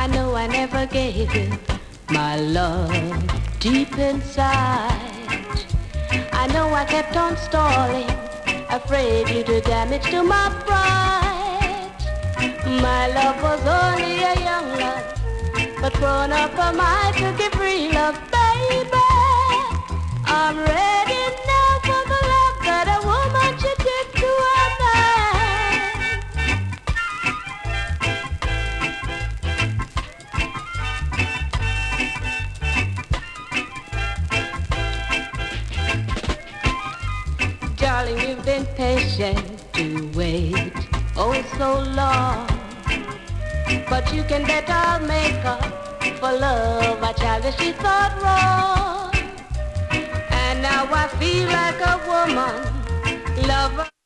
I know I never gave you my love deep inside. I know I kept on stalling, afraid you'd do damage to my pride. My love was only a young love, but grown up am I to give real love, baby. I'm ready now for the love that a woman should give to a man. Darling, you've been patient to wait, oh so long. But you can bet I'll make up for love I childishly thought wrong. And now I feel like a woman, lover.